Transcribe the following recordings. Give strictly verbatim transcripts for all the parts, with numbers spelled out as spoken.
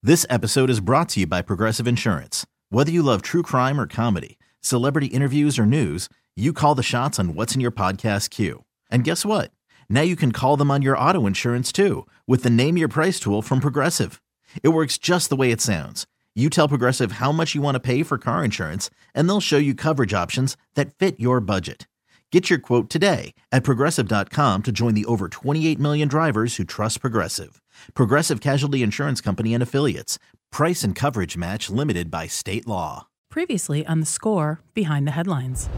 This episode is brought to you by Progressive Insurance. Whether you love true crime or comedy, celebrity interviews or news, you call the shots on what's in your podcast queue. And guess what? Now you can call them on your auto insurance too with the Name Your Price tool from Progressive. It works just the way it sounds. You tell Progressive how much you want to pay for car insurance, and they'll show you coverage options that fit your budget. Get your quote today at Progressive dot com to join the over twenty-eight million drivers who trust Progressive. Progressive Casualty Insurance Company and Affiliates. Price and coverage match limited by state law. Previously on The Score, Behind the Headlines.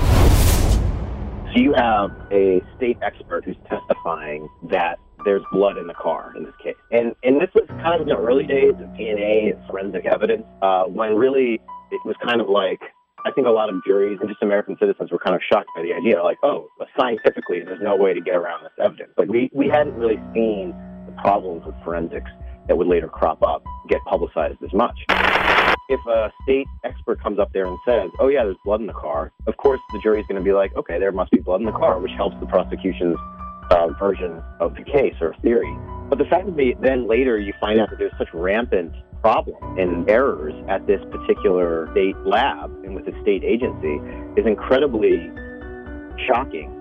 So you have a state expert who's testifying that there's blood in the car in this case. And and this was kind of in the early days of D N A and forensic evidence, uh, when really it was kind of like, I think a lot of juries and just American citizens were kind of shocked by the idea, like, oh, scientifically, there's no way to get around this evidence. Like, we, we hadn't really seen the problems with forensics that would later crop up get publicized as much. If a state expert comes up there and says, oh, yeah, there's blood in the car, of course, the jury's going to be like, okay, there must be blood in the car, which helps the prosecution's uh, version of the case or theory. But the fact that then later you find out that there's such rampant problem and errors at this particular state lab and with the state agency is incredibly shocking.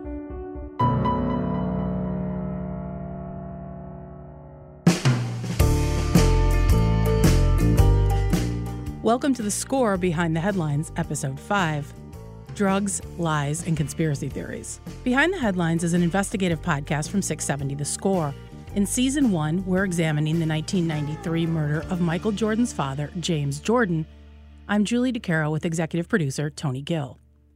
Welcome to The Score Behind the Headlines, Episode five, Drugs, Lies, and Conspiracy Theories. Behind the Headlines is an investigative podcast from six seventy The Score. In Season one, we're examining the nineteen ninety-three murder of Michael Jordan's father, James Jordan. I'm Julie DeCaro with executive producer Tony Gill.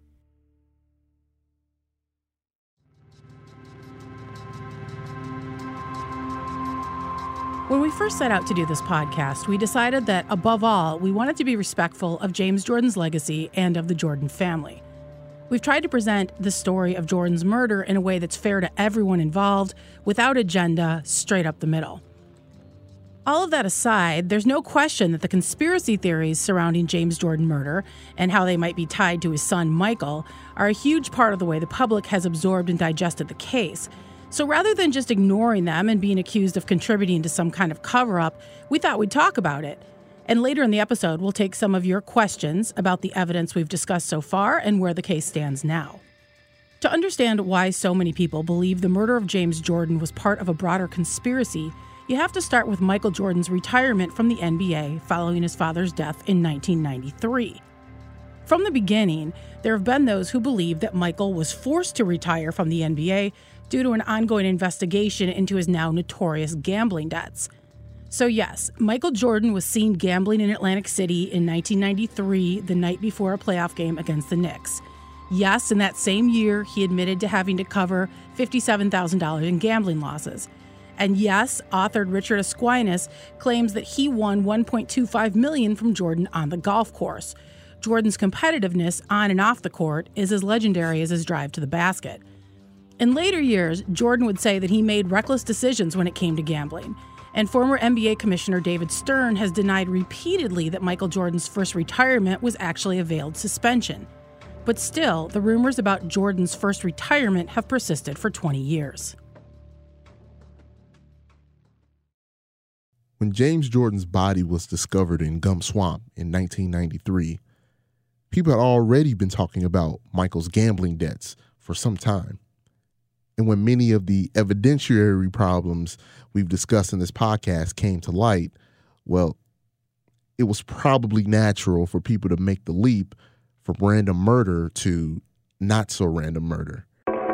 When we first set out to do this podcast, we decided that, above all, we wanted to be respectful of James Jordan's legacy and of the Jordan family. We've tried to present the story of Jordan's murder in a way that's fair to everyone involved, without agenda, straight up the middle. All of that aside, there's no question that the conspiracy theories surrounding James Jordan murder and how they might be tied to his son Michael are a huge part of the way the public has absorbed and digested the case. So rather than just ignoring them and being accused of contributing to some kind of cover-up, we thought we'd talk about it. And later in the episode, we'll take some of your questions about the evidence we've discussed so far and where the case stands now. To understand why so many people believe the murder of James Jordan was part of a broader conspiracy, you have to start with Michael Jordan's retirement from the N B A following his father's death in nineteen ninety-three. From the beginning, there have been those who believe that Michael was forced to retire from the N B A due to an ongoing investigation into his now notorious gambling debts. So yes, Michael Jordan was seen gambling in Atlantic City in nineteen ninety-three, the night before a playoff game against the Knicks. Yes, in that same year, he admitted to having to cover fifty-seven thousand dollars in gambling losses. And yes, author Richard Esquinas claims that he won one point two five million dollars from Jordan on the golf course. Jordan's competitiveness on and off the court is as legendary as his drive to the basket. In later years, Jordan would say that he made reckless decisions when it came to gambling. And former N B A Commissioner David Stern has denied repeatedly that Michael Jordan's first retirement was actually a veiled suspension. But still, the rumors about Jordan's first retirement have persisted for twenty years. When James Jordan's body was discovered in Gum Swamp in nineteen ninety-three, people had already been talking about Michael's gambling debts for some time. And when many of the evidentiary problems we've discussed in this podcast came to light, well, it was probably natural for people to make the leap from random murder to not so random murder.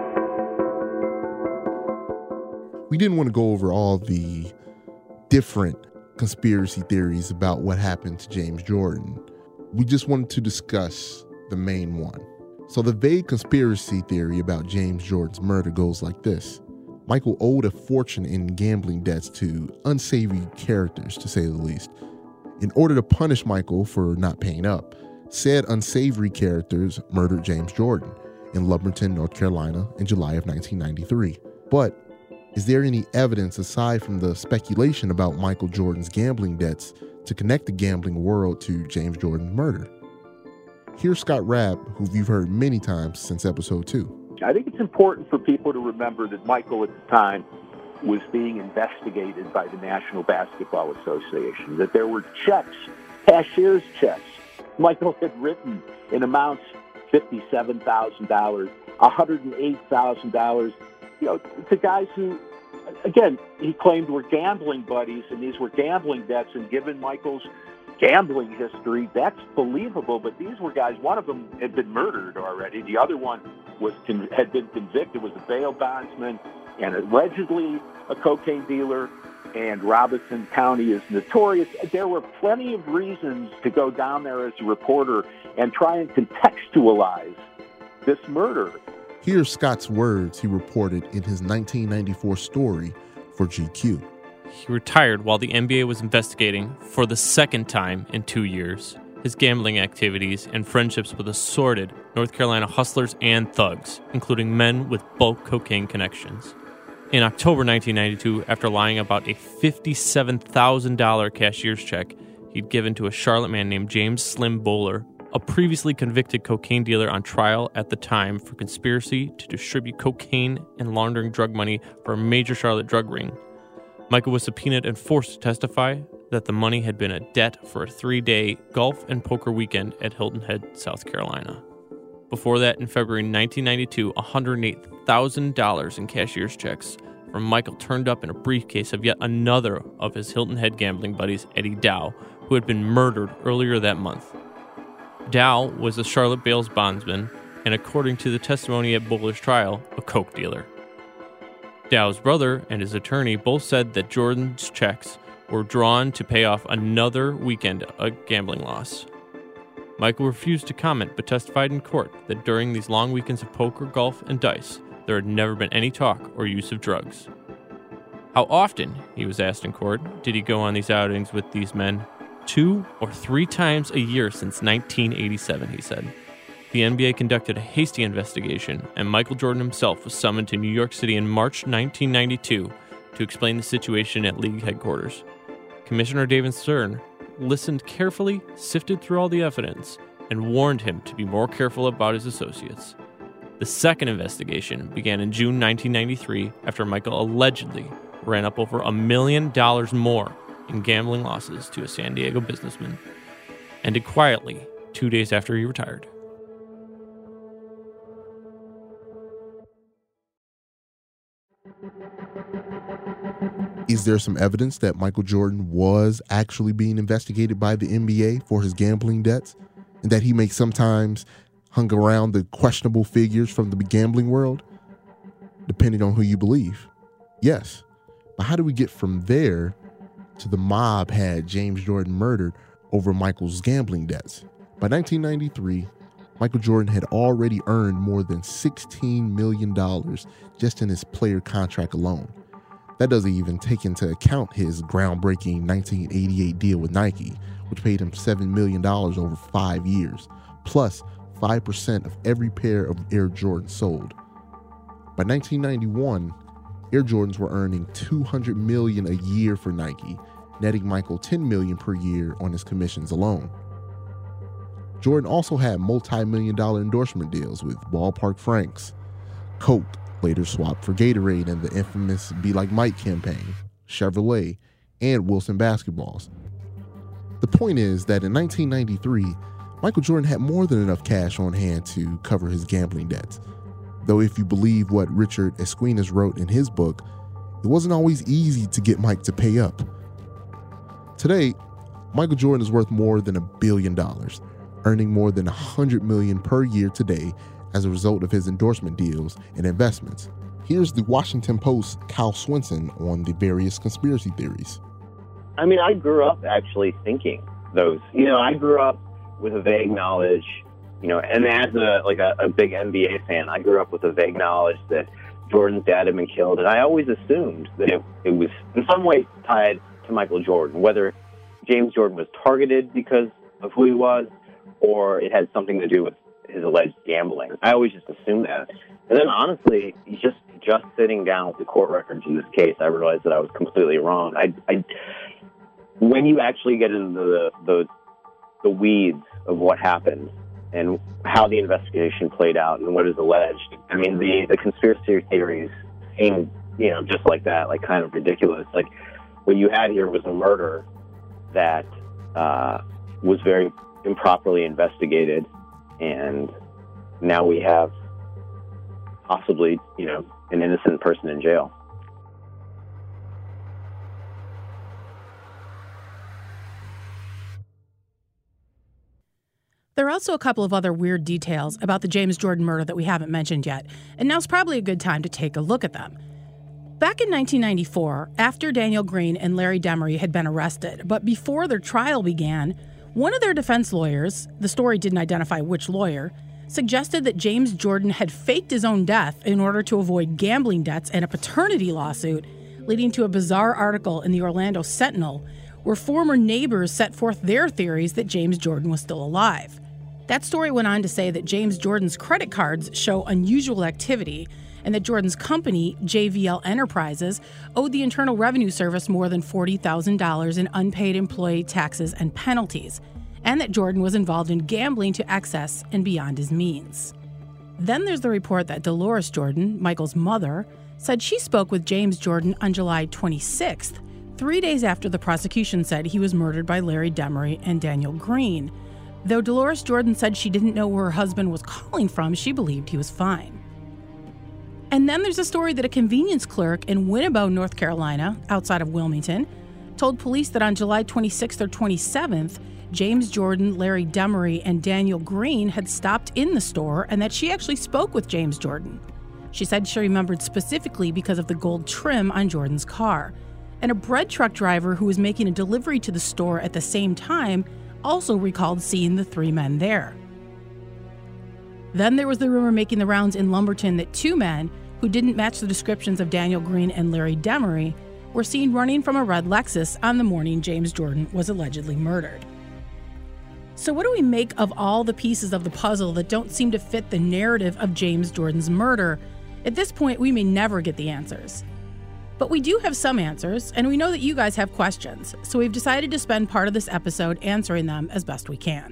We didn't want to go over all the different conspiracy theories about what happened to James Jordan. We just wanted to discuss the main one. So the vague conspiracy theory about James Jordan's murder goes like this. Michael owed a fortune in gambling debts to unsavory characters, to say the least. In order to punish Michael for not paying up, said unsavory characters murdered James Jordan in Lumberton, North Carolina in July of nineteen ninety-three. But is there any evidence aside from the speculation about Michael Jordan's gambling debts to connect the gambling world to James Jordan's murder? Here's Scott Rapp, who you've heard many times since episode two. I think it's important for people to remember that Michael at the time was being investigated by the National Basketball Association, that there were checks, cashier's checks, Michael had written in amounts fifty-seven thousand dollars, one hundred eight thousand dollars, you know, to guys who, again, he claimed were gambling buddies, and these were gambling debts, and given Michael's gambling history, that's believable, but these were guys, one of them had been murdered already, the other one was had been convicted, was a bail bondsman, and allegedly a cocaine dealer, and Robeson County is notorious. There were plenty of reasons to go down there as a reporter and try and contextualize this murder. Here's Scott's words he reported in his nineteen ninety-four story for G Q. He retired while the N B A was investigating, for the second time in two years, his gambling activities and friendships with assorted North Carolina hustlers and thugs, including men with bulk cocaine connections. In October nineteen ninety-two, after lying about a fifty-seven thousand dollars cashier's check he'd given to a Charlotte man named James Slim Bowler, a previously convicted cocaine dealer on trial at the time for conspiracy to distribute cocaine and laundering drug money for a major Charlotte drug ring, Michael was subpoenaed and forced to testify that the money had been a debt for a three-day golf and poker weekend at Hilton Head, South Carolina. Before that, in February nineteen ninety-two, one hundred eight thousand dollars in cashier's checks from Michael turned up in a briefcase of yet another of his Hilton Head gambling buddies, Eddie Dow, who had been murdered earlier that month. Dow was a Charlotte bail bondsman and, according to the testimony at Bowler's trial, a coke dealer. Dow's brother and his attorney both said that Jordan's checks were drawn to pay off another weekend of gambling loss. Michael refused to comment but testified in court that during these long weekends of poker, golf, and dice, there had never been any talk or use of drugs. How often, he was asked in court, did he go on these outings with these men? Two or three times a year since nineteen eighty-seven, he said. The N B A conducted a hasty investigation, and Michael Jordan himself was summoned to New York City in March nineteen ninety-two to explain the situation at league headquarters. Commissioner David Stern listened carefully, sifted through all the evidence, and warned him to be more careful about his associates. The second investigation began in June nineteen ninety-three after Michael allegedly ran up over a million dollars more in gambling losses to a San Diego businessman, ended quietly two days after he retired. Is there some evidence that Michael Jordan was actually being investigated by the N B A for his gambling debts, and that he may sometimes hung around the questionable figures from the gambling world? Depending on who you believe, yes. But how do we get from there to the mob had James Jordan murdered over Michael's gambling debts? By nineteen ninety-three, Michael Jordan had already earned more than sixteen million dollars just in his player contract alone. That doesn't even take into account his groundbreaking nineteen eighty-eight deal with Nike, which paid him seven million dollars over five years, plus five percent of every pair of Air Jordans sold. By nineteen ninety-one, Air Jordans were earning two hundred million dollars a year for Nike, netting Michael ten million dollars per year on his commissions alone. Jordan also had multi-million dollar endorsement deals with Ballpark Franks, Coke, later swapped for Gatorade and the infamous Be Like Mike campaign, Chevrolet, and Wilson basketballs. The point is that in nineteen ninety-three, Michael Jordan had more than enough cash on hand to cover his gambling debts. Though if you believe what Richard Esquinas wrote in his book, it wasn't always easy to get Mike to pay up. Today, Michael Jordan is worth more than a billion dollars, earning more than one hundred million dollars per year today as a result of his endorsement deals and investments. Here's the Washington Post's Kyle Swenson on the various conspiracy theories. I mean, I grew up actually thinking those. You know, I grew up with a vague knowledge, you know, and as a like a, a big N B A fan, I grew up with a vague knowledge that Jordan's dad had been killed, and I always assumed that it, it was in some way tied to Michael Jordan, whether James Jordan was targeted because of who he was, or it had something to do with his alleged gambling. I always just assumed that. And then honestly, just just sitting down with the court records in this case, I realized that I was completely wrong. I, I when you actually get into the, the the weeds of what happened and how the investigation played out and what is alleged, I mean, the, the conspiracy theories seem you know, just like that, like kind of ridiculous. Like what you had here was a murder that uh, was very improperly investigated, and now we have possibly, you know, an innocent person in jail. There are also a couple of other weird details about the James Jordan murder that we haven't mentioned yet, and now's probably a good time to take a look at them. Back in nineteen ninety-four, after Daniel Green and Larry Demery had been arrested, but before their trial began, one of their defense lawyers, the story didn't identify which lawyer, suggested that James Jordan had faked his own death in order to avoid gambling debts and a paternity lawsuit, leading to a bizarre article in the Orlando Sentinel where former neighbors set forth their theories that James Jordan was still alive. That story went on to say that James Jordan's credit cards show unusual activity and that Jordan's company, J V L Enterprises, owed the Internal Revenue Service more than forty thousand dollars in unpaid employee taxes and penalties, and that Jordan was involved in gambling to excess and beyond his means. Then there's the report that Dolores Jordan, Michael's mother, said she spoke with James Jordan on July twenty-sixth, three days after the prosecution said he was murdered by Larry Demery and Daniel Green. Though Dolores Jordan said she didn't know where her husband was calling from, she believed he was fine. And then there's a story that a convenience clerk in Winnebago, North Carolina, outside of Wilmington, told police that on July twenty-sixth or twenty-seventh, James Jordan, Larry Demery, and Daniel Green had stopped in the store and that she actually spoke with James Jordan. She said she remembered specifically because of the gold trim on Jordan's car. And a bread truck driver who was making a delivery to the store at the same time also recalled seeing the three men there. Then there was the rumor making the rounds in Lumberton that two men, who didn't match the descriptions of Daniel Green and Larry Demery, were seen running from a red Lexus on the morning James Jordan was allegedly murdered. So what do we make of all the pieces of the puzzle that don't seem to fit the narrative of James Jordan's murder? At this point, we may never get the answers. But we do have some answers, and we know that you guys have questions, so we've decided to spend part of this episode answering them as best we can.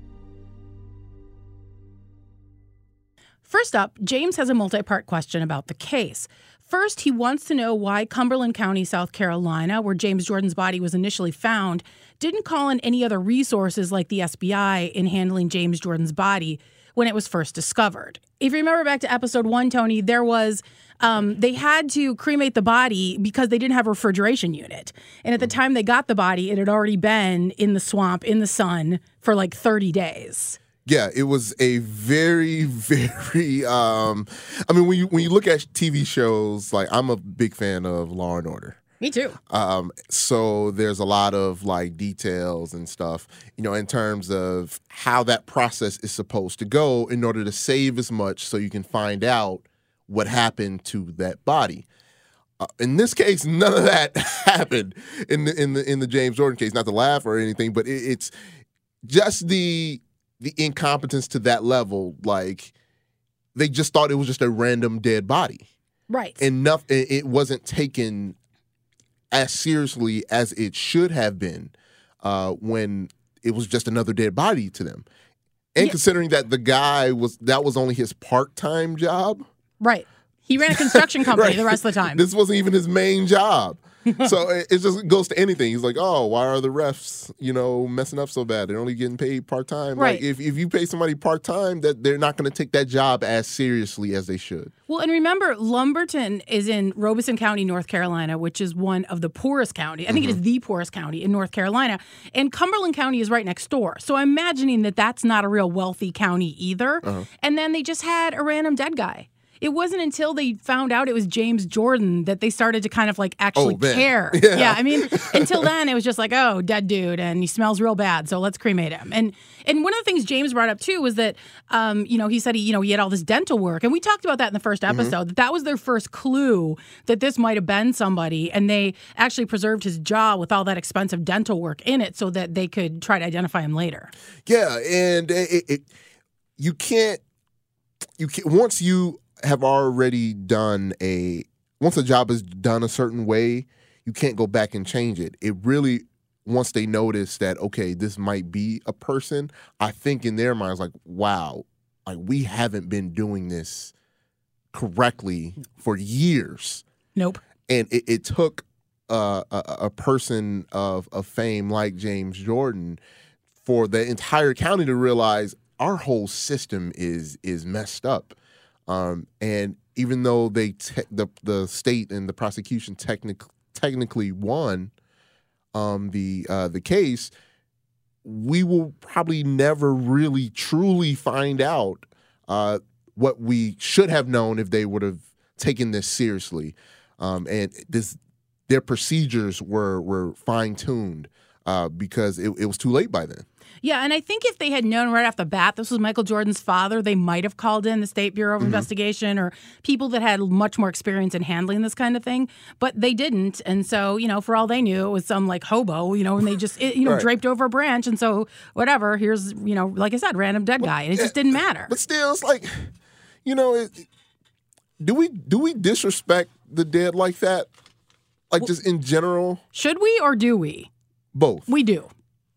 First up, James has a multi-part question about the case. First, he wants to know why Cumberland County, South Carolina, where James Jordan's body was initially found, didn't call in any other resources like the S B I in handling James Jordan's body when it was first discovered. If you remember back to episode one, Tony, there was Um, they had to cremate the body because they didn't have a refrigeration unit. And at the time they got the body, it had already been in the swamp, in the sun, for like thirty days. Yeah, it was a very, very, um, I mean, when you when you look at T V shows, like, I'm a big fan of Law and Order. Me too. Um, so there's a lot of, like, details and stuff, you know, in terms of how that process is supposed to go in order to save as much so you can find out what happened to that body. Uh, in this case, none of that happened in the in the in the James Jordan case. Not to laugh or anything, but it, it's just the the incompetence to that level. Like, they just thought it was just a random dead body, right? And nothing. It wasn't taken as seriously as it should have been uh, when it was just another dead body to them. And yeah. Considering that the guy was that was only his part-time job. Right. He ran a construction company right. the rest of the time. This wasn't even his main job. So it, it just goes to anything. He's like, oh, why are the refs, you know, messing up so bad? They're only getting paid part-time. Right. Like, if, if you pay somebody part-time, that they're not going to take that job as seriously as they should. Well, and remember, Lumberton is in Robeson County, North Carolina, which is one of the poorest counties. I think mm-hmm. it is the poorest county in North Carolina. And Cumberland County is right next door. So I'm imagining that that's not a real wealthy county either. Uh-huh. And then they just had a random dead guy. It wasn't until they found out it was James Jordan that they started to kind of like actually oh, care. Yeah. yeah, I mean, until then it was just like, oh, dead dude, and he smells real bad, so let's cremate him. And and one of the things James brought up too was that, um, you know, he said he, you know, he had all this dental work, and we talked about that in the first episode. Mm-hmm. That that was their first clue that this might have been somebody, and they actually preserved his jaw with all that expensive dental work in it so that they could try to identify him later. Yeah, and it, it you can't you can't once you have already done a once a job is done a certain way, you can't go back and change it. It really, once they notice that, okay, this might be a person, I think in their minds, like, wow, like we haven't been doing this correctly for years. Nope. And it, it took uh, a, a person of, of fame like James Jordan for the entire county to realize our whole system is is messed up. Um, and even though they te- the the state and the prosecution technic- technically won um, the uh, the case, we will probably never really truly find out uh, what we should have known if they would have taken this seriously. Um, and this their procedures were were fine tuned uh, because it, it was too late by then. Yeah, and I think if they had known right off the bat this was Michael Jordan's father, they might have called in the State Bureau of mm-hmm. Investigation or people that had much more experience in handling this kind of thing. But they didn't. And so, you know, for all they knew, it was some like hobo, you know, and they just, it, you know, right. draped over a branch. And so whatever, here's, you know, like I said, random dead guy. And it just didn't matter. But still, it's like, you know, it, do we do we disrespect the dead like that? Like well, just in general? Should we or do we? Both. We do.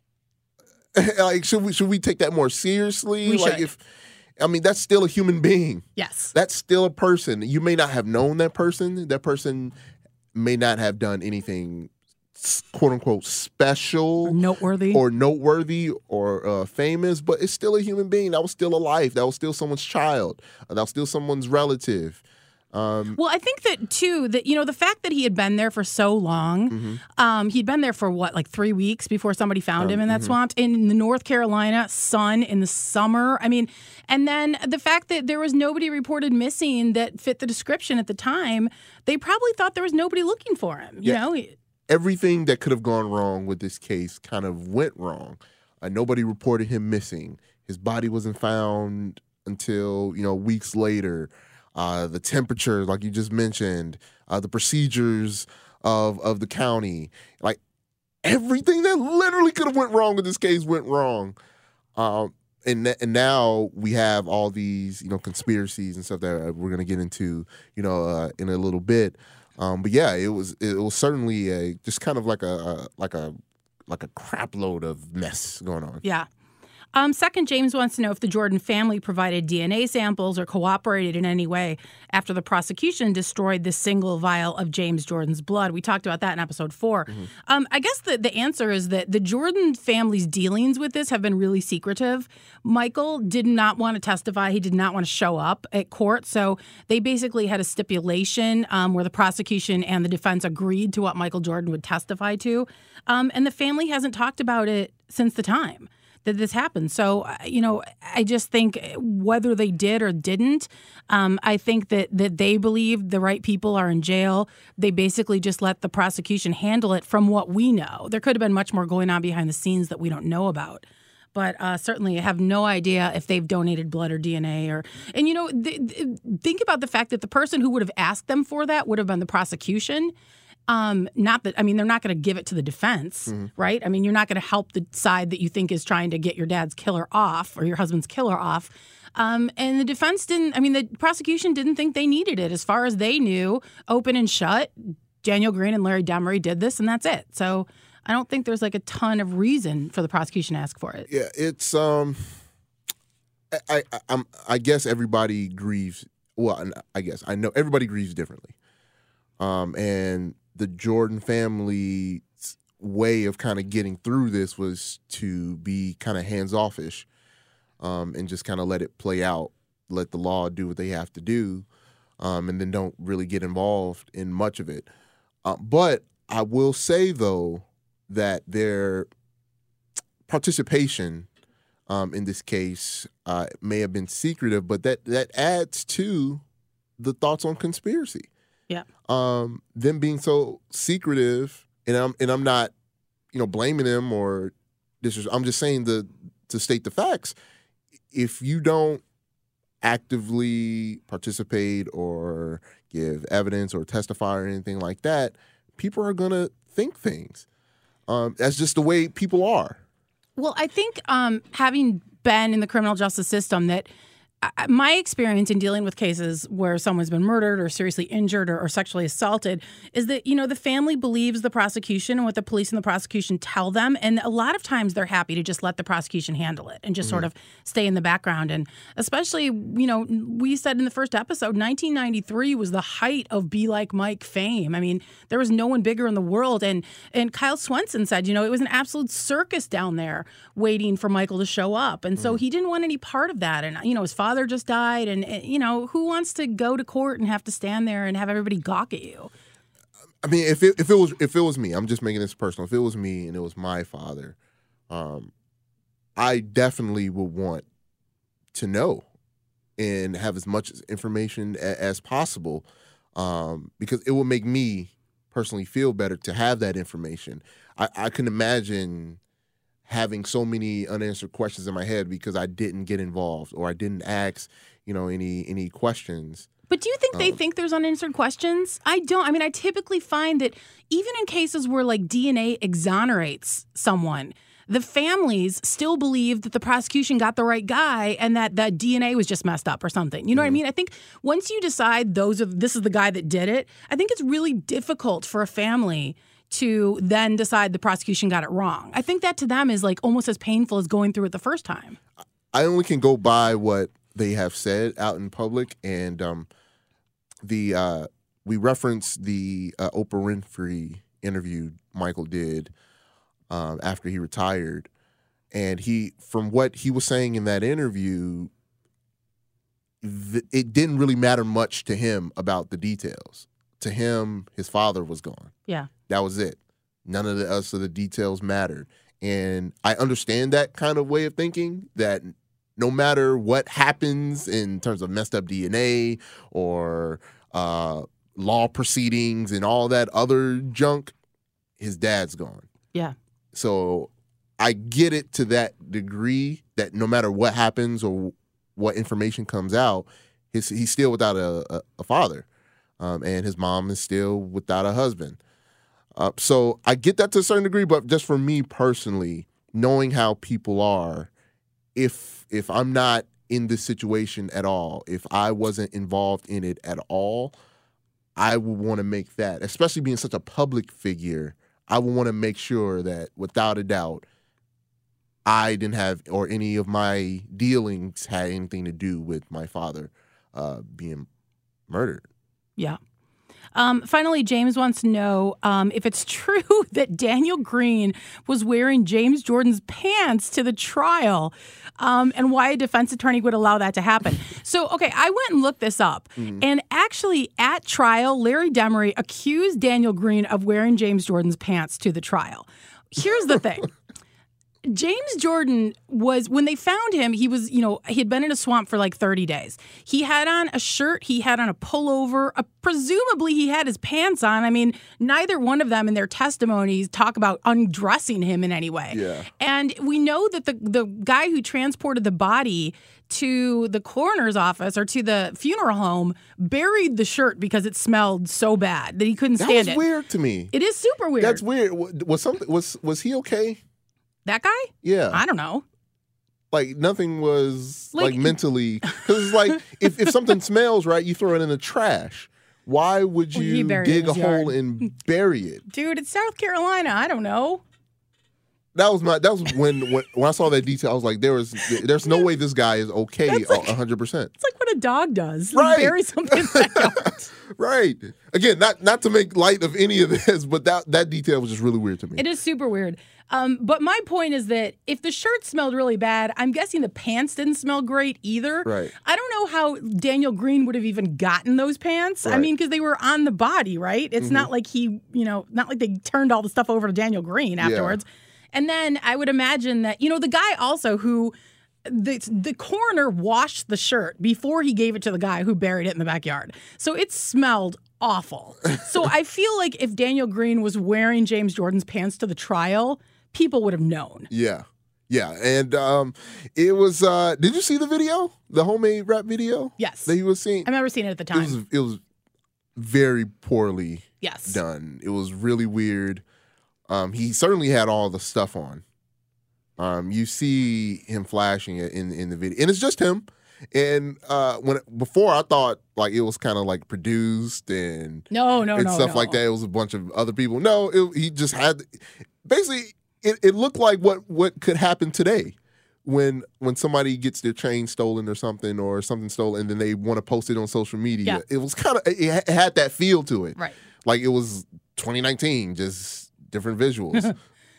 Like, should we should we take that more seriously? We like should. if I mean, that's still a human being. Yes. That's still a person. You may not have known that person. That person may not have done anything quote unquote special or noteworthy or noteworthy or uh, famous, but it's still a human being. That was still a life. That was still someone's child. That was still someone's relative. Um, well, I think that, too, that, you know, the fact that he had been there for so long, mm-hmm. um, he'd been there for, what, like three weeks before somebody found um, him in that mm-hmm. swamp in the North Carolina sun in the summer. I mean, and then the fact that there was nobody reported missing that fit the description at the time, they probably thought there was nobody looking for him, you yeah. know? Everything that could have gone wrong with this case kind of went wrong. Uh, nobody reported him missing. His body wasn't found until, you know, weeks later. Uh, the temperature, like you just mentioned, uh, the procedures of of the county, like everything that literally could have went wrong with this case went wrong. Um, and and now we have all these, you know, conspiracies and stuff that we're gonna get into, you know, uh, in a little bit. Um, but yeah, it was it was certainly a just kind of like a, a like a like a crap load of mess going on. Yeah. Um, second, James wants to know if the Jordan family provided D N A samples or cooperated in any way after the prosecution destroyed the single vial of James Jordan's blood. We talked about that in episode four. Mm-hmm. Um, I guess the, the answer is that the Jordan family's dealings with this have been really secretive. Michael did not want to testify. He did not want to show up at court. So they basically had a stipulation um, where the prosecution and the defense agreed to what Michael Jordan would testify to. Um, and the family hasn't talked about it since the time that this happened. So, you know, I just think whether they did or didn't, um, I think that that they believe the right people are in jail. They basically just let the prosecution handle it from what we know. There could have been much more going on behind the scenes that we don't know about. But uh, certainly I have no idea if they've donated blood or D N A. or And, you know, th- th- think about the fact that the person who would have asked them for that would have been the prosecution. Um, not that, I mean, they're not going to give it to the defense, mm-hmm. right? I mean, you're not going to help the side that you think is trying to get your dad's killer off or your husband's killer off. Um, and the defense didn't, I mean, the prosecution didn't think they needed it. As far as they knew, open and shut, Daniel Green and Larry Demery did this, and that's it. So I don't think there's like a ton of reason for the prosecution to ask for it. Yeah, it's, um, I, I, I'm, I guess everybody grieves, well, I guess, I know everybody grieves differently. Um, and the Jordan family's way of kind of getting through this was to be kind of hands-off-ish um, and just kind of let it play out, let the law do what they have to do, um, and then don't really get involved in much of it. Uh, but I will say, though, that their participation um, in this case uh, may have been secretive, but that, that adds to the thoughts on conspiracy. Yeah. Um, them being so secretive, and I'm and I'm not, you know, blaming them or this is. I'm just saying the to state the facts. If you don't actively participate or give evidence or testify or anything like that, people are gonna think things. Um, that's just the way people are. Well, I think um, having been in the criminal justice system, that I, my experience in dealing with cases where someone's been murdered or seriously injured or, or sexually assaulted is that, you know, the family believes the prosecution and what the police and the prosecution tell them. And a lot of times they're happy to just let the prosecution handle it and just mm-hmm. sort of stay in the background. And especially, you know, we said in the first episode, nineteen ninety-three was the height of Be Like Mike fame. I mean, there was no one bigger in the world. And, and Kyle Swenson said, you know, it was an absolute circus down there waiting for Michael to show up. And so mm-hmm. he didn't want any part of that. And, you know, his father just died, and you know, who wants to go to court and have to stand there and have everybody gawk at you? I mean, if it, if it was if it was me, I'm just making this personal. If it was me and it was my father, um, I definitely would want to know and have as much information a, as possible, um, because it will make me personally feel better to have that information. I, I can imagine having so many unanswered questions in my head because I didn't get involved or I didn't ask, you know, any any questions. But do you think they um, think there's unanswered questions? I don't. I mean, I typically find that even in cases where like D N A exonerates someone, the families still believe that the prosecution got the right guy and that the D N A was just messed up or something. You know mm-hmm. what I mean? I think once you decide those are this is the guy that did it, I think it's really difficult for a family to then decide the prosecution got it wrong. I think that to them is like almost as painful as going through it the first time. I only can go by what they have said out in public, and um, the uh, we referenced the uh, Oprah Winfrey interview Michael did um, after he retired, and he, from what he was saying in that interview, th- it didn't really matter much to him about the details. To him, his father was gone. Yeah. That was it. None of the rest of the details mattered. And I understand that kind of way of thinking, that no matter what happens in terms of messed up D N A or uh, law proceedings and all that other junk, his dad's gone. Yeah. So I get it to that degree that no matter what happens or what information comes out, his, he's still without a, a, a father. Um, and his mom is still without a husband. Uh, so I get that to a certain degree, but just for me personally, knowing how people are, if if I'm not in this situation at all, if I wasn't involved in it at all, I would want to make that, especially being such a public figure, I would want to make sure that without a doubt, I didn't have, or any of my dealings had anything to do with my father uh, being murdered. Yeah. Um, finally, James wants to know um, if it's true that Daniel Green was wearing James Jordan's pants to the trial, um, and why a defense attorney would allow that to happen. So, okay, I went and looked this up, mm-hmm. and actually at trial, Larry Demery accused Daniel Green of wearing James Jordan's pants to the trial. Here's the thing. James Jordan was, when they found him, he was, you know, he had been in a swamp for like thirty days. He had on a shirt, he had on a pullover, uh, presumably he had his pants on. I mean, neither one of them in their testimonies talk about undressing him in any way. Yeah. And we know that the, the guy who transported the body to the coroner's office or to the funeral home buried the shirt because it smelled so bad that he couldn't stand it. That was weird to me. It is super weird. That's weird. Was something was was he okay? That guy? Yeah. I don't know. Like, nothing was, like, Like- mentally... Because it's like, if, if something smells, right, you throw it in the trash. Why would Well, he you buried it in dig a his hole yard. and bury it? Dude, it's South Carolina. I don't know. That was my. That was when, when when I saw that detail. I was like, there was, there's no way this guy is okay That's like- a hundred percent. It's like what a dog does. Right. Bury something in the backyard. Right. Again, not not to make light of any of this, but that that detail was just really weird to me. It is super weird. Um, but my point is that if the shirt smelled really bad, I'm guessing the pants didn't smell great either. Right. I don't know how Daniel Green would have even gotten those pants. I Right. mean, because they were on the body, right? It's Mm-hmm. not like he, you know, not like they turned all the stuff over to Daniel Green afterwards. And then I would imagine that, you know, the guy also who the the coroner washed the shirt before he gave it to the guy who buried it in the backyard. So it smelled awful. So I feel like if Daniel Green was wearing James Jordan's pants to the trial, people would have known. Yeah. Yeah. And um, it was, uh, did you see the video? The homemade rap video? Yes. That he was seeing? I've never seen it at the It time. was, it was very poorly Yes. done. It was really weird. Um, he certainly had all the stuff on. Um, you see him flashing it in in the video, and it's just him. And uh, when before I thought like it was kind of like produced and no, no, and no, stuff no. like that. It was a bunch of other people. No, it, he just had basically. It, it looked like what what could happen today when when somebody gets their chain stolen or something or something stolen and then they want to post it on social media. Yeah. It was kind of it had that feel to it, right? Like it was twenty nineteen, just different visuals.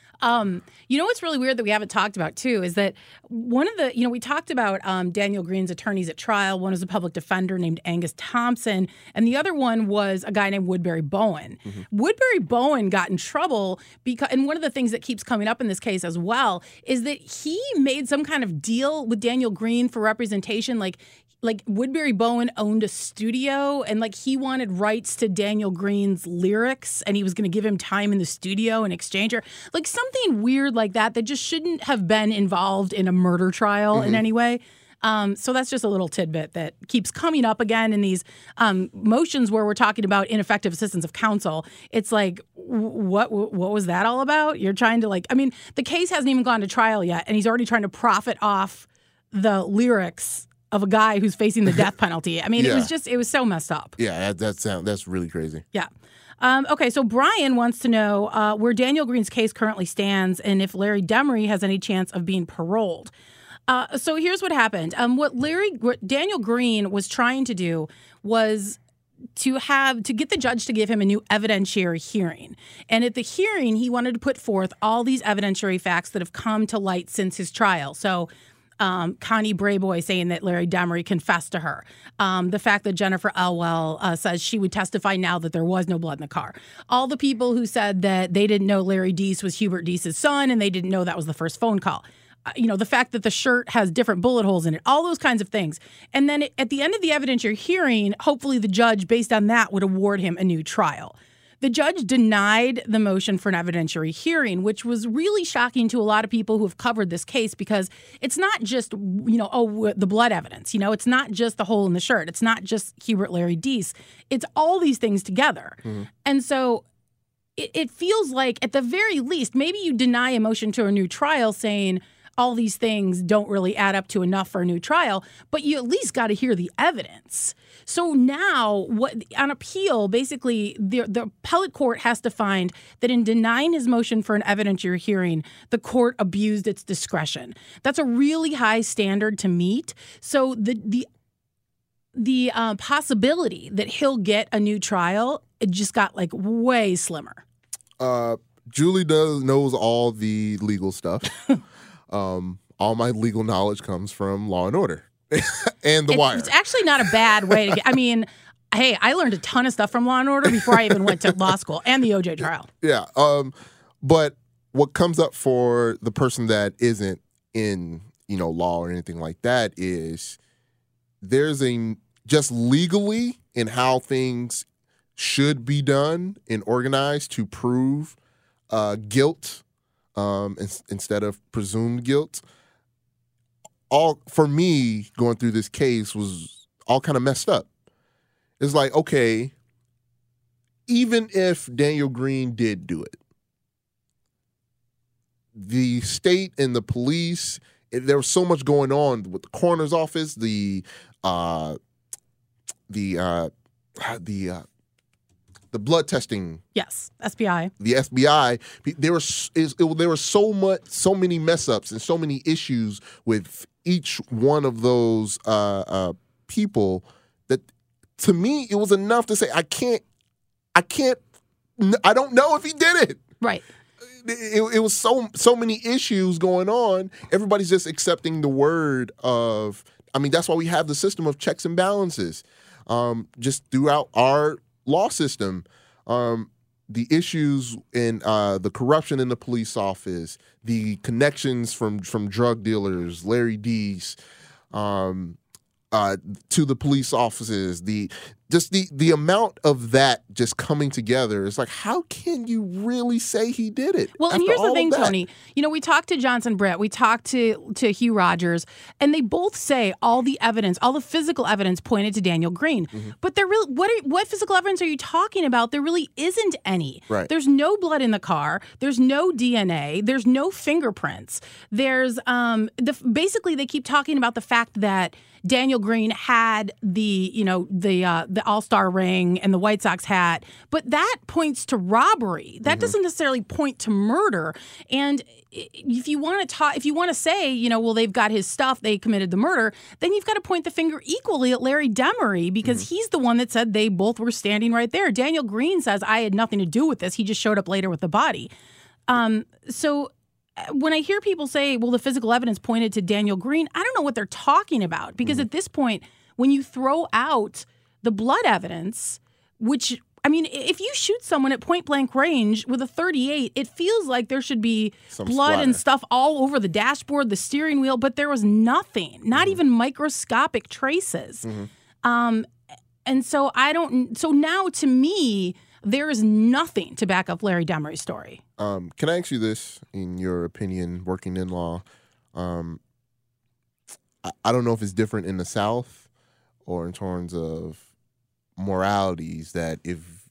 Um, you know what's really weird that we haven't talked about too is that one of the, you know, we talked about um, Daniel Green's attorneys at trial. One was a public defender named Angus Thompson, and the other one was a guy named Woodbury Bowen. Mm-hmm. Woodbury Bowen got in trouble because, and one of the things that keeps coming up in this case as well is that he made some kind of deal with Daniel Green for representation, like. Like Woodbury Bowen owned a studio and like he wanted rights to Daniel Green's lyrics and he was going to give him time in the studio in exchange or like something weird like that that just shouldn't have been involved in a murder trial mm-hmm. in any way. Um, so that's just a little tidbit that keeps coming up again in these um, motions where we're talking about ineffective assistance of counsel. It's like, what what was that all about? You're trying to like, I mean, the case hasn't even gone to trial yet and he's already trying to profit off the lyrics of a guy who's facing the death penalty. I mean, yeah. it was just, it was so messed up. Yeah, that, that sound, that's really crazy. Yeah. Um, okay, so Brian wants to know uh, where Daniel Green's case currently stands and if Larry Demery has any chance of being paroled. Uh, so here's what happened. Um, what Larry, what Daniel Green was trying to do was to have, to get the judge to give him a new evidentiary hearing. And at the hearing, he wanted to put forth all these evidentiary facts that have come to light since his trial. So Um, Connie Brayboy saying that Larry Demery confessed to her. Um, the fact that Jennifer Elwell uh, says she would testify now that there was no blood in the car. All the people who said that they didn't know Larry Deese was Hubert Deese's son and they didn't know that was the first phone call. Uh, you know, the fact that the shirt has different bullet holes in it, all those kinds of things. And then at the end of the evidence you're hearing, hopefully the judge, based on that, would award him a new trial. The judge denied the motion for an evidentiary hearing, which was really shocking to a lot of people who have covered this case because it's not just, you know, oh, the blood evidence. You know, it's not just the hole in the shirt. It's not just Hubert Larry Deese. It's all these things together. Mm-hmm. And so it, it feels like at the very least, maybe you deny a motion to a new trial saying all these things don't really add up to enough for a new trial, but you at least got to hear the evidence. So now, what on appeal, basically, the, the appellate court has to find that in denying his motion for an evidentiary hearing, the court abused its discretion. That's a really high standard to meet. So the the the uh, possibility that he'll get a new trial, it just got like way slimmer. Uh, Julie does knows all the legal stuff. um, all my legal knowledge comes from Law and Order. And The it's, Wire. It's actually not a bad way to get. I mean, hey, I learned a ton of stuff from Law and Order before I even went to law school and the O J trial. Yeah. Um, but what comes up for the person that isn't in, you know, law or anything like that is there's a just legally in how things should be done and organized to prove uh, guilt um, in, instead of presumed guilt. All for me going through this case was all kind of messed up. It's like, okay, even if Daniel Green did do it, the state and the police, there was so much going on with the coroner's office, the uh, the uh, the uh, the blood testing. Yes, S B I. The S B I. There was is it, there were so much, so many mess ups and so many issues with each one of those uh, uh, people that, to me, it was enough to say I can't, I can't, I don't know if he did it. Right. It, it was so so many issues going on. Everybody's just accepting the word of. I mean, that's why we have the system of checks and balances, um, just throughout our law system. Um, the issues in uh, the corruption in the police office, the connections from from drug dealers, Larry Deese, um, uh, to the police offices, the just the the amount of that just coming together is like, how can you really say he did it? Well, and after here's the all thing, of that? Tony. You know, we talked to Johnson Britt, we talked to to Hugh Rogers, and they both say all the evidence, all the physical evidence pointed to Daniel Green. Mm-hmm. But there really, what are, what physical evidence are you talking about? There really isn't any. Right. There's no blood in the car. There's no D N A. There's no fingerprints. There's um the basically they keep talking about the fact that Daniel Green had the, you know, the uh, the All-Star ring and the White Sox hat, but that points to robbery. That mm-hmm. doesn't necessarily point to murder. And if you want to talk, if you want to say, you know, well, they've got his stuff, they committed the murder, then you've got to point the finger equally at Larry Demery because mm-hmm. he's the one that said they both were standing right there. Daniel Green says, I had nothing to do with this. He just showed up later with the body. Um, so when I hear people say, well, the physical evidence pointed to Daniel Green, I don't know what they're talking about because mm-hmm. at this point, when you throw out the blood evidence, which, I mean, if you shoot someone at point blank range with a thirty-eight, it feels like there should be Some blood splatter. and stuff all over the dashboard, the steering wheel, but there was nothing, not mm-hmm. even microscopic traces. Mm-hmm. Um, and so I don't, so now to me, there is nothing to back up Larry Demery's story. Um, can I ask you this, in your opinion, working in law? Um, I, I don't know if it's different in the South or in terms of moralities, that if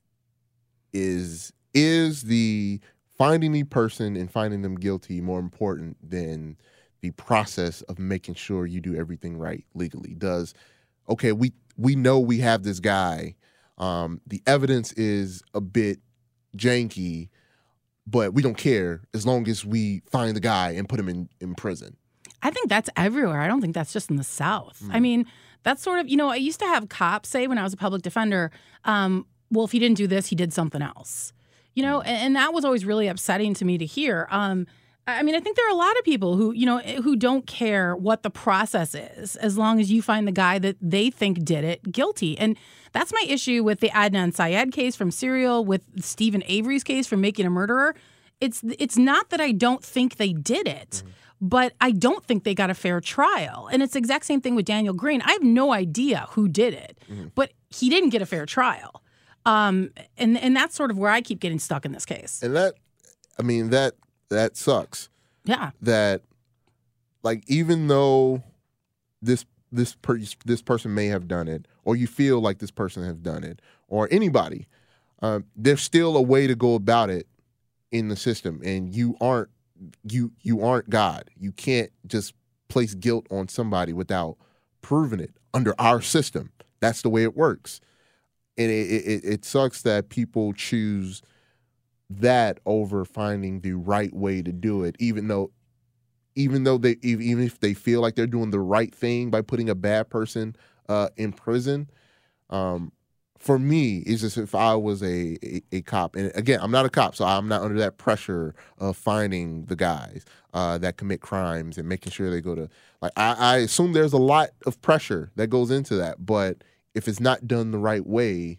is is the finding the person and finding them guilty more important than the process of making sure you do everything right legally? Does, okay, we we know we have this guy. Um, the evidence is a bit janky, but we don't care as long as we find the guy and put him in, in prison. I think that's everywhere. I don't think that's just in the South. Mm. I mean, that's sort of, you know, I used to have cops say when I was a public defender, um, well, if he didn't do this, he did something else. You know, and, and that was always really upsetting to me to hear. Um, I mean, I think there are a lot of people who, you know, who don't care what the process is as long as you find the guy that they think did it guilty. And that's my issue with the Adnan Syed case from Serial, with Stephen Avery's case from Making a Murderer. It's it's not that I don't think they did it, mm-hmm. but I don't think they got a fair trial. And it's the exact same thing with Daniel Green. I have no idea who did it, mm-hmm. but he didn't get a fair trial. Um, and, and that's sort of where I keep getting stuck in this case. And that, I mean, that that sucks. Yeah. That, like, even though this this per, this person may have done it, or you feel like this person has done it, or anybody, um, there's still a way to go about it in the system, and you aren't you you aren't God. You can't just place guilt on somebody without proving it under our system. That's the way it works, and it it, it sucks that people choose that over finding the right way to do it, even though even though they even if they feel like they're doing the right thing by putting a bad person uh, in prison. Um, for me, it's just if I was a, a a cop, and again, I'm not a cop, so I'm not under that pressure of finding the guys uh, that commit crimes and making sure they go to, like, I, I assume there's a lot of pressure that goes into that, but if it's not done the right way,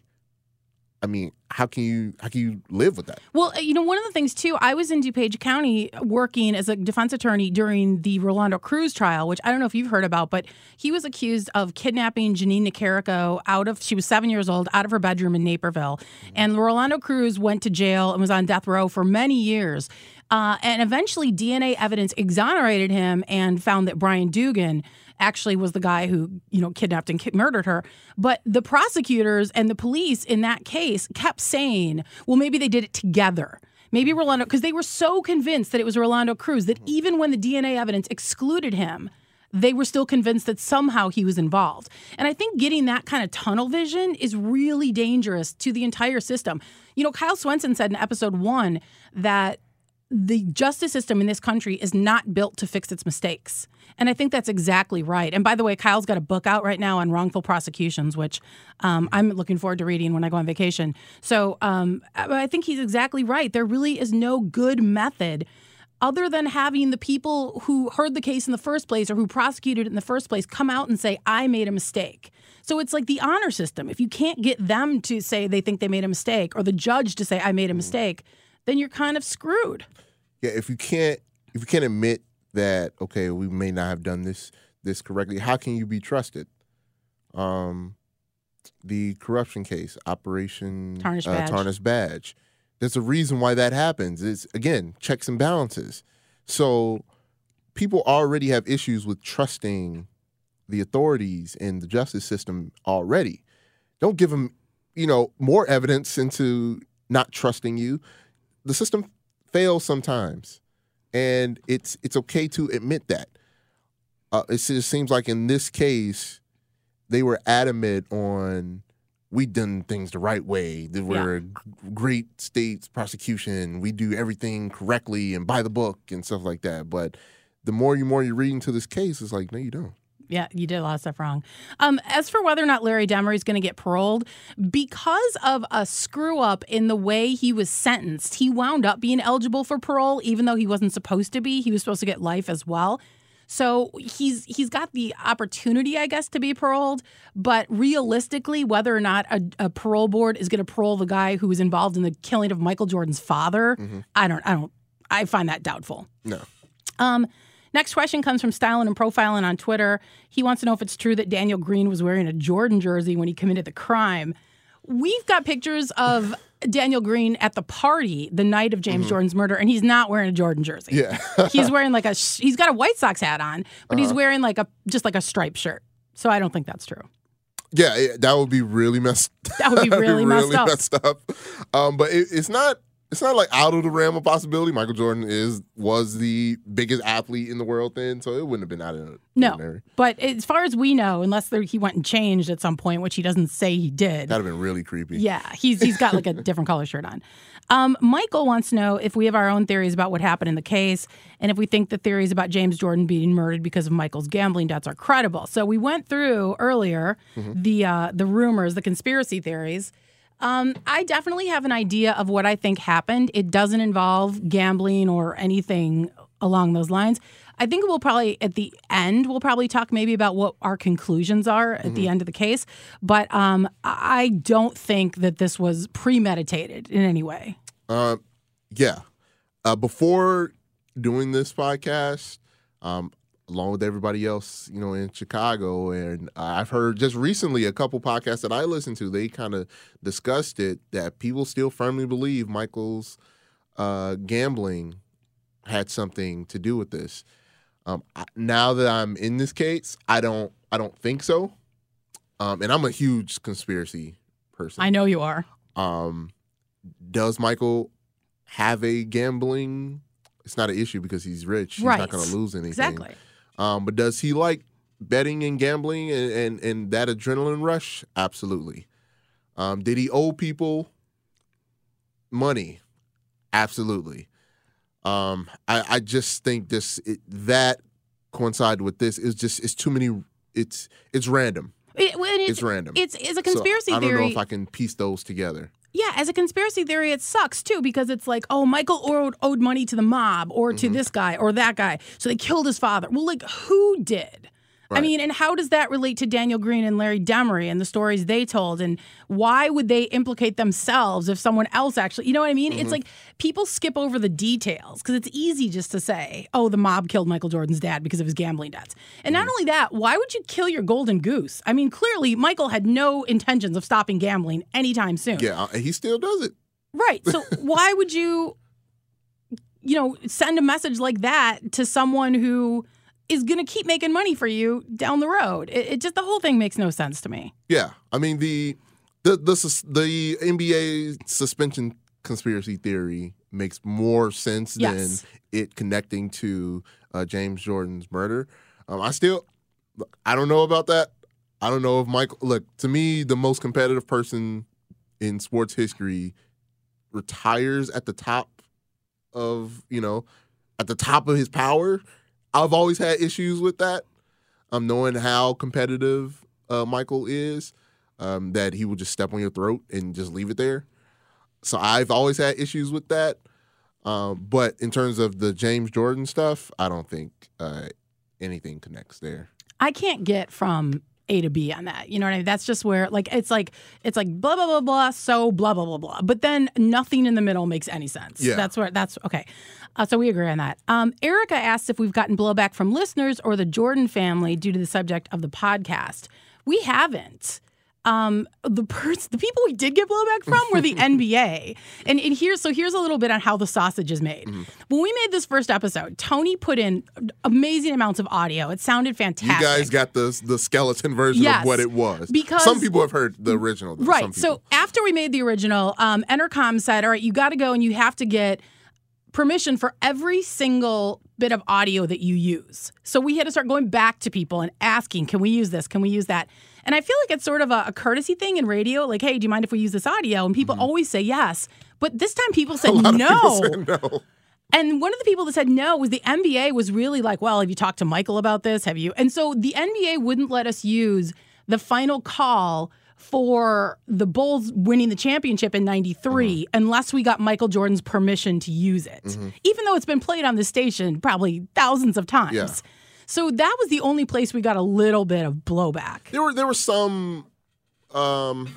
I mean, how can you how can you live with that? Well, you know, one of the things, too, I was in DuPage County working as a defense attorney during the Rolando Cruz trial, which I don't know if you've heard about, but he was accused of kidnapping Janine Nicarico out of, she was seven years old, out of her bedroom in Naperville. Mm-hmm. And Rolando Cruz went to jail and was on death row for many years. Uh, and eventually D N A evidence exonerated him and found that Brian Dugan actually was the guy who, you know, kidnapped and ki- murdered her. But the prosecutors and the police in that case kept saying, well, maybe they did it together. Maybe Rolando, because they were so convinced that it was Rolando Cruz that even when the D N A evidence excluded him, they were still convinced that somehow he was involved. And I think getting that kind of tunnel vision is really dangerous to the entire system. You know, Kyle Swenson said in episode one that the justice system in this country is not built to fix its mistakes. And I think that's exactly right. And by the way, Kyle's got a book out right now on wrongful prosecutions, which um, I'm looking forward to reading when I go on vacation. So um, I think he's exactly right. There really is no good method other than having the people who heard the case in the first place or who prosecuted it in the first place come out and say, I made a mistake. So it's like the honor system. If you can't get them to say they think they made a mistake or the judge to say, I made a mistake, then you're kind of screwed. Yeah, if you can't if you can't admit that, okay, we may not have done this this correctly, how can you be trusted? Um, the corruption case, Operation Tarnish uh, Badge. Tarnish Badge. There's a reason why that happens. It's, again, checks and balances. So people already have issues with trusting the authorities and the justice system already. Don't give them, you know, more evidence into not trusting you. The system fails sometimes, and it's it's okay to admit that. Uh, it just seems like in this case, they were adamant on, we done things the right way. That we're Yeah. a great state's prosecution. We do everything correctly and by the book and stuff like that. But the more you more you read into this case, it's like, no, you don't. Yeah, you did a lot of stuff wrong. Um, as for whether or not Larry Demery is going to get paroled, because of a screw up in the way he was sentenced, he wound up being eligible for parole, even though he wasn't supposed to be. He was supposed to get life as well. So he's he's got the opportunity, I guess, to be paroled. But realistically, whether or not a, a parole board is going to parole the guy who was involved in the killing of Michael Jordan's father, mm-hmm. I don't, I don't, I find that doubtful. No. Um. Next question comes from Styling and Profiling on Twitter. He wants to know if it's true that Daniel Green was wearing a Jordan jersey when he committed the crime. We've got pictures of Daniel Green at the party the night of James mm-hmm. Jordan's murder, and he's not wearing a Jordan jersey. Yeah. He's wearing like a, he's got a White Sox hat on, but uh-huh. he's wearing like a, just like a striped shirt. So I don't think that's true. Yeah, it, that would be really messed That would be really, really messed up. Messed up. Um, but it, it's not, It's not like out of the realm of possibility. Michael Jordan is was the biggest athlete in the world then, so it wouldn't have been out of the no. ordinary. But as far as we know, unless there, he went and changed at some point, which he doesn't say he did. That'd have been really creepy. Yeah, he's he's got like a different color shirt on. Um, Michael wants to know if we have our own theories about what happened in the case, and if we think the theories about James Jordan being murdered because of Michael's gambling debts are credible. So we went through earlier mm-hmm. the uh, the rumors, the conspiracy theories. Um, I definitely have an idea of what I think happened. It doesn't involve gambling or anything along those lines. I think we'll probably, at the end, we'll probably talk maybe about what our conclusions are at mm-hmm. the end of the case. But um, I don't think that this was premeditated in any way. Uh, yeah. Uh, before doing this podcast, um, along with everybody else, you know, in Chicago. And uh, I've heard just recently a couple podcasts that I listened to, they kind of discussed it, that people still firmly believe Michael's uh, gambling had something to do with this. Um, I, now that I'm in this case, I don't, I don't think so. Um, and I'm a huge conspiracy person. I know you are. Um, does Michael have a gambling? It's not an issue because he's rich. He's right. not going to lose anything. Exactly. Um, but does he like betting and gambling and, and, and that adrenaline rush? Absolutely. Um, did he owe people money? Absolutely. Um, I, I just think this it, that coincide with this is just it's too many. It's it's random. It, well, it's, it's random. It's it's a conspiracy so I don't theory. know if I can piece those together. Yeah, as a conspiracy theory, it sucks, too, because it's like, oh, Michael owed, owed money to the mob or to mm-hmm. this guy or that guy, so they killed his father. Well, like, who did? Right. I mean, and how does that relate to Daniel Green and Larry Demery and the stories they told? And why would they implicate themselves if someone else actually, you know what I mean? Mm-hmm. It's like people skip over the details because it's easy just to say, oh, the mob killed Michael Jordan's dad because of his gambling debts. And mm-hmm. not only that, why would you kill your golden goose? I mean, clearly, Michael had no intentions of stopping gambling anytime soon. Yeah, he still does it. Right. So why would you, you know, send a message like that to someone who is going to keep making money for you down the road? It, it just, the whole thing makes no sense to me. Yeah. I mean, the the the, the N B A suspension conspiracy theory makes more sense yes. than it connecting to uh, James Jordan's murder. Um, I still, I don't know about that. I don't know if Michael, look, to me, the most competitive person in sports history retires at the top of, you know, at the top of his power. I've always had issues with that, um, knowing how competitive uh, Michael is, um, that he would just step on your throat and just leave it there. So I've always had issues with that. Um, but in terms of the James Jordan stuff, I don't think uh, anything connects there. I can't get from A to B on that. You know what I mean? That's just where, like, it's like, it's like blah, blah, blah, blah, so blah, blah, blah, blah. But then nothing in the middle makes any sense. Yeah. That's where, that's, okay. Uh, so we agree on that. Um, Erica asked if we've gotten blowback from listeners or the Jordan family due to the subject of the podcast. We haven't. Um, the pers- the people we did get blowback from were the N B A. And, and here's, so here's a little bit on how the sausage is made. Mm-hmm. When we made this first episode, Tony put in amazing amounts of audio. It sounded fantastic. You guys got the the skeleton version yes, of what it was. Because some people have heard the original. Though, right. So after we made the original, um, Entercom said, all right, you got to go and you have to get permission for every single bit of audio that you use. So we had to start going back to people and asking, can we use this? Can we use that? And I feel like it's sort of a, a courtesy thing in radio. Like, hey, do you mind if we use this audio? And people mm-hmm. always say yes. But this time people said no. People said no. And one of the people that said no was the N B A was really like, well, have you talked to Michael about this? Have you? And so the N B A wouldn't let us use the final call for the Bulls winning the championship in ninety-three mm-hmm. unless we got Michael Jordan's permission to use it, mm-hmm. even though it's been played on the station probably thousands of times. Yeah. So that was the only place we got a little bit of blowback. There were there were some um,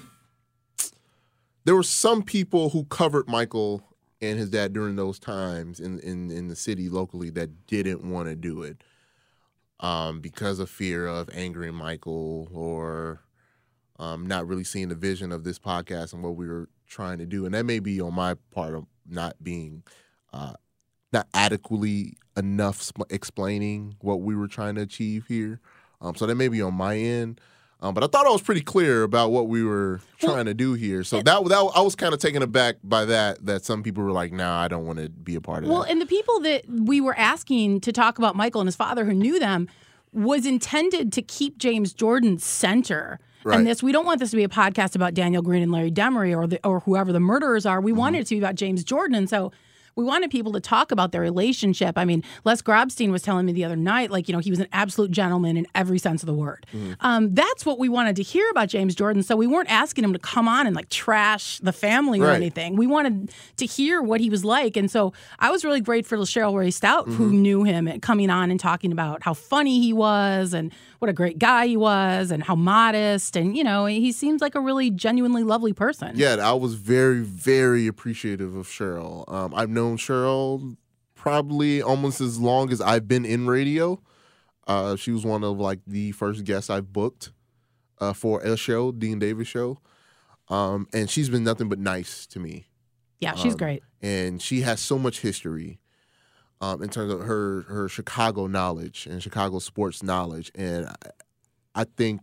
there were some people who covered Michael and his dad during those times in, in, in the city locally that didn't want to do it um, because of fear of angering Michael or um, not really seeing the vision of this podcast and what we were trying to do. And that may be on my part of not being uh, not adequately enough sp- explaining what we were trying to achieve here. Um, so that may be on my end. Um, but I thought I was pretty clear about what we were trying well, to do here. So that, that I was kind of taken aback by that, that some people were like, nah, I don't want to be a part of well, that. Well, and the people that we were asking to talk about Michael and his father who knew them was intended to keep James Jordan center. Right. And this, we don't want this to be a podcast about Daniel Green and Larry Demery or the, or whoever the murderers are. We mm-hmm. wanted it to be about James Jordan. And so we wanted people to talk about their relationship. I mean, Les Grobstein was telling me the other night, like, you know, he was an absolute gentleman in every sense of the word. Mm-hmm. Um, that's what we wanted to hear about James Jordan. So we weren't asking him to come on and like trash the family or right. anything. We wanted to hear what he was like. And so I was really grateful to Cheryl Ray Stout, mm-hmm. who knew him, and coming on and talking about how funny he was and what a great guy he was and how modest. And, you know, he seems like a really genuinely lovely person. Yeah, I was very, very appreciative of Cheryl. Um, I've known Cheryl probably almost as long as I've been in radio. Uh, she was one of like the first guests I've booked uh, for a show, Dean Davis show. Um, and she's been nothing but nice to me. Yeah, she's um, great. And she has so much history. Um, in terms of her her Chicago knowledge and Chicago sports knowledge, and I, I think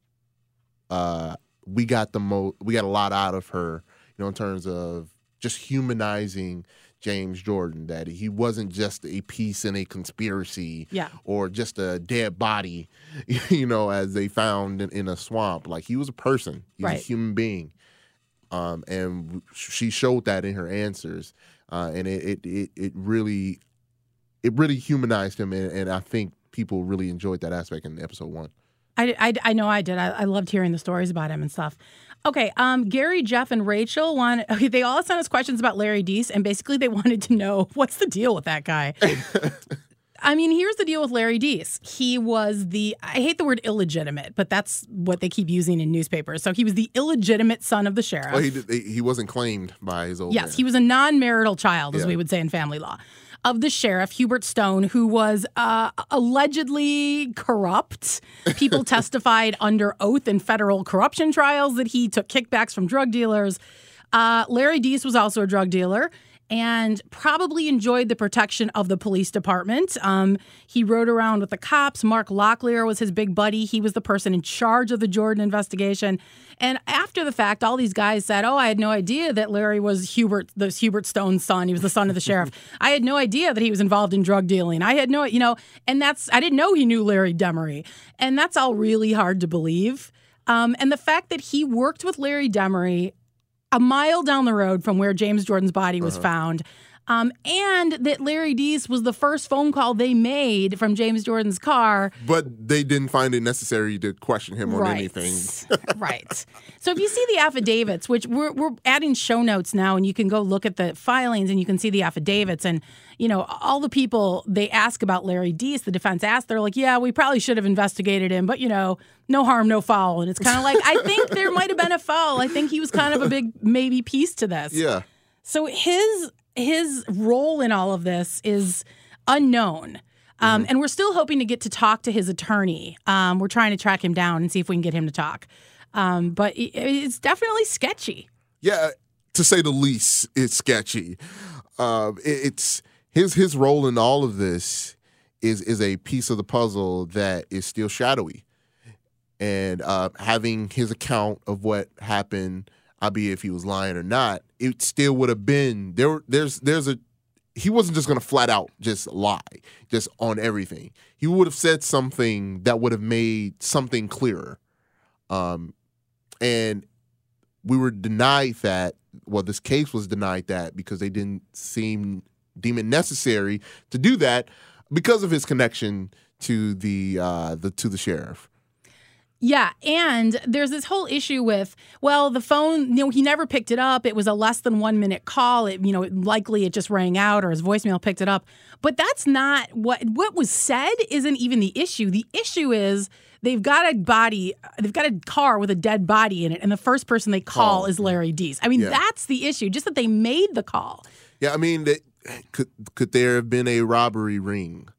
uh, we got the mo we got a lot out of her, you know, in terms of just humanizing James Jordan. That he wasn't just a piece in a conspiracy, yeah. or just a dead body, you know, as they found in, in a swamp. Like, he was a person, he was right. a human being, um, and she showed that in her answers, uh, and it it it, it really. It really humanized him, and, and I think people really enjoyed that aspect in episode one. I, I, I know I did. I, I loved hearing the stories about him and stuff. Okay, um, Gary, Jeff, and Rachel want. Okay, they all sent us questions about Larry Deese, and basically they wanted to know what's the deal with that guy. I mean, here's the deal with Larry Deese. He was the, I hate the word illegitimate, but that's what they keep using in newspapers. So he was the illegitimate son of the sheriff. Well, he did, he wasn't claimed by his old Yes, man. He was a non-marital child, as yeah. we would say in family law, of the sheriff, Hubert Stone, who was uh, allegedly corrupt. People testified under oath in federal corruption trials that he took kickbacks from drug dealers. Uh, Larry Deese was also a drug dealer and probably enjoyed the protection of the police department. Um, he rode around with the cops. Mark Locklear was his big buddy. He was the person in charge of the Jordan investigation. And after the fact, all these guys said, oh, I had no idea that Larry was Hubert, the Hubert Stone's son. He was the son of the sheriff. I had no idea that he was involved in drug dealing. I had no, you know, and that's, I didn't know he knew Larry Demery. And that's all really hard to believe. Um, and the fact that he worked with Larry Demery a mile down the road from where James Jordan's body was uh-huh. found, um, and that Larry Deese was the first phone call they made from James Jordan's car. But they didn't find it necessary to question him on right. anything. Right. So if you see the affidavits, which we're, we're adding show notes now, and you can go look at the filings and you can see the affidavits, and, you know, all the people they ask about Larry Deese, the defense asked, they're like, yeah, we probably should have investigated him, but, you know, no harm, no foul. And it's kind of like, I think there might have been a foul. I think he was kind of a big maybe piece to this. Yeah. So his his role in all of this is unknown. Um, mm-hmm. And we're still hoping to get to talk to his attorney. Um, we're trying to track him down and see if we can get him to talk. Um, but it, it's definitely sketchy. Yeah, to say the least, it's sketchy. Um, it, it's his his role in all of this is is a piece of the puzzle that is still shadowy, and uh, having his account of what happened, albeit if he was lying or not, it still would have been there. There's there's a he wasn't just going to flat out just lie, just on everything. He would have said something that would have made something clearer. Um, and we were denied that. Well, this case was denied that because they didn't seem deem it necessary to do that because of his connection to the uh, the to the sheriff. Yeah, and there's this whole issue with, well, the phone, you know, he never picked it up. It was a less than one minute call. It, you know, likely it just rang out or his voicemail picked it up. But that's not what what was said isn't even the issue. The issue is they've got a body, they've got a car with a dead body in it, and the first person they call oh. is Larry Deese. I mean, yeah. that's the issue, just that they made the call. Yeah, I mean, they, could could there have been a robbery ring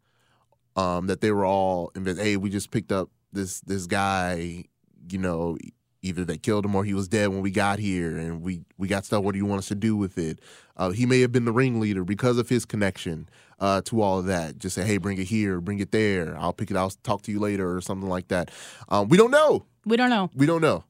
um, that they were all, hey, we just picked up this this guy, you know, either they killed him or he was dead when we got here, and we, we got stuff. What do you want us to do with it? Uh, he may have been the ringleader because of his connection uh, to all of that. Just say, hey, bring it here, bring it there. I'll pick it. I'll talk to you later or something like that. Um, we don't know. We don't know. We don't know.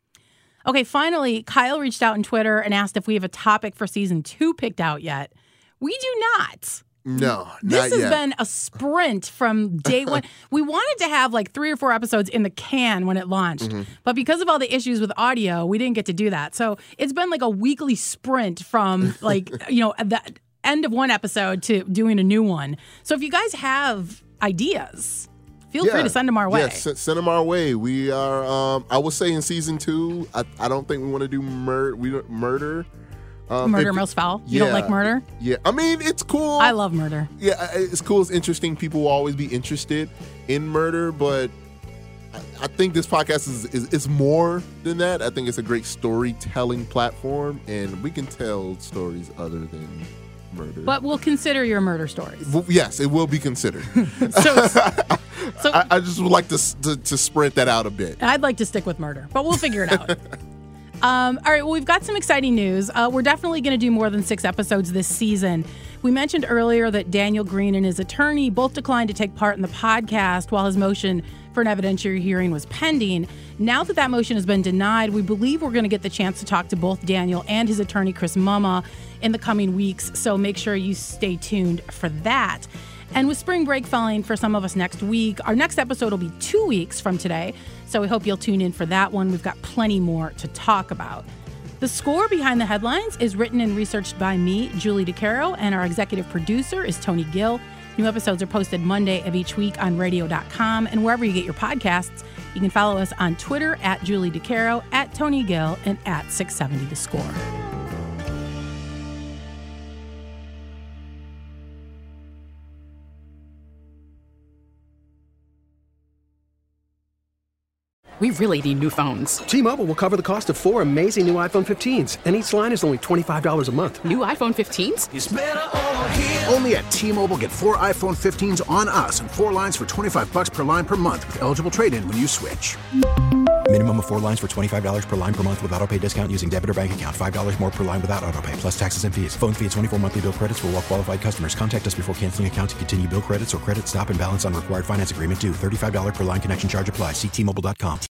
Okay, finally, Kyle reached out on Twitter and asked if we have a topic for season two picked out yet. We do not. No, this not has yet. been a sprint from day one. We wanted to have like three or four episodes in the can when it launched, mm-hmm. but because of all the issues with audio, we didn't get to do that. So it's been like a weekly sprint from like, you know, the end of one episode to doing a new one. So if you guys have ideas, feel yeah. free to send them our way. Yeah, s- send them our way. We are, um, I would say in season two, I, I don't think we want to do mur- we don't, murder. Um, murder most foul. You yeah, don't like murder? Yeah, I mean it's cool. I love murder. Yeah, it's cool. It's interesting. People will always be interested in murder, but I, I think this podcast is, is is more than that. I think it's a great storytelling platform, and we can tell stories other than murder. But we'll consider your murder stories. Well, yes, it will be considered. so, so I, I just would like to, to to sprint that out a bit. I'd like to stick with murder, but we'll figure it out. Um, all right, well, we've got some exciting news. Uh, we're definitely going to do more than six episodes this season. We mentioned earlier that Daniel Green and his attorney both declined to take part in the podcast while his motion for an evidentiary hearing was pending. Now that that motion has been denied, we believe we're going to get the chance to talk to both Daniel and his attorney, Chris Mumma, in the coming weeks, so make sure you stay tuned for that. And with spring break falling for some of us next week, our next episode will be two weeks from today. So we hope you'll tune in for that one. We've got plenty more to talk about. The score behind the headlines is written and researched by me, Julie DeCaro, and our executive producer is Tony Gill. New episodes are posted Monday of each week on radio dot com and wherever you get your podcasts. You can follow us on Twitter at Julie DeCaro, at Tony Gill, and at six seventy The Score. We really need new phones. T-Mobile will cover the cost of four amazing new iPhone fifteens, and each line is only twenty-five dollars a month. New iPhone fifteens? It's better over here. Only at T-Mobile, get four iPhone fifteens on us and four lines for twenty-five dollars per line per month with eligible trade-in when you switch. Minimum of four lines for twenty-five dollars per line per month with autopay discount using debit or bank account. five dollars more per line without autopay, plus taxes and fees. Phone fee at twenty-four monthly bill credits for well-qualified customers. Contact us before canceling account to continue bill credits or credit stop and balance on required finance agreement due. thirty-five dollars per line connection charge applies. See T Mobile dot com.